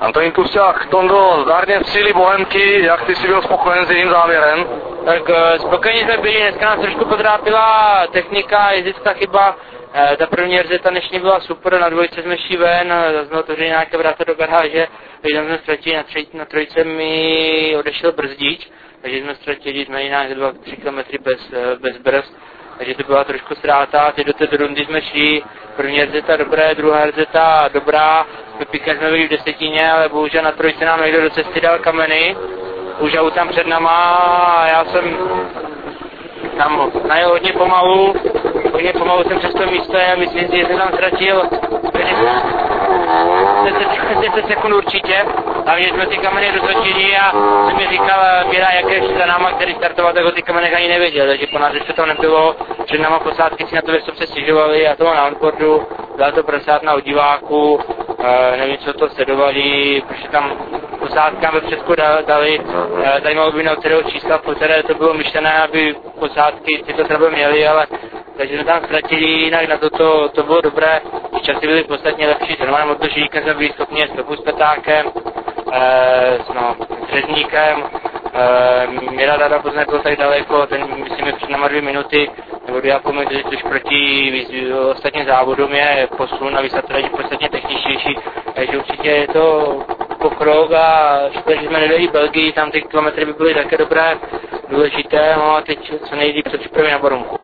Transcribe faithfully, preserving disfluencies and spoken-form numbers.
Antonín Tusťák, Tondo, zdárně v síli Bohemky, jak ty jsi byl spokojen s jejím závěrem? Tak spokojení jsme byli, dneska nás trošku potrápila technika, jezdecká chyba. E, ta první rezeta dnešní byla super, na dvojce jsme šli ven, zaznělo to, že nějaké vráta do garáže, takže jsme ztratili, na, tři, na trojce mi odešel brzdič, takže jsme ztratili, jsme jinak dva tři kilometry bez, bez brzd. Takže to byla trošku ztráta, teď do té rundy jsme šli, první rezeta dobré, druhá rezeta dobrá, Pepíka jsme byli v desetině, ale bohužel na trojce nám někdo do cesty dal kameny, už aut tam před náma a já jsem tam najel hodně pomalu, hodně pomalu jsem přes to místo a myslím si, že jsem tam ztratil deset sekund určitě, takže jsme ty kameny rozhodili a jsem mi říkal Míra, jak je za náma, který startoval, tak o ty kamenech ani nevěděl, takže po nás ještě to nebylo, před náma posádky si na to vysoce stěžovali a to na onboardu, dal to prasát na diváku, e, nevím, co to sledovali, protože tam posádkám ve Česku dali zajímavou by na kterého čísla, po které to bylo myšlené, aby posádky si to třeba měli, ale takže jsme tam ztratili, jinak na to, to, to bylo dobré, časy byly podstatně lepší, s normálním motoříkem jsme byli schopni stopu s Petákem, e, no, s Řezníkem, e, Míra Dada poznat byl tak daleko, ten myslím je před náma dvě minuty, nebo dvě a půl minuty, což proti ostatním závodům je posun a vysvětlení podstatně techničtější, takže určitě je to pokrok a škoda, že jsme nedali Belgii, tam ty kilometry by byly také dobré, důležité, no a teď co nejdřív se připraví na Borumku.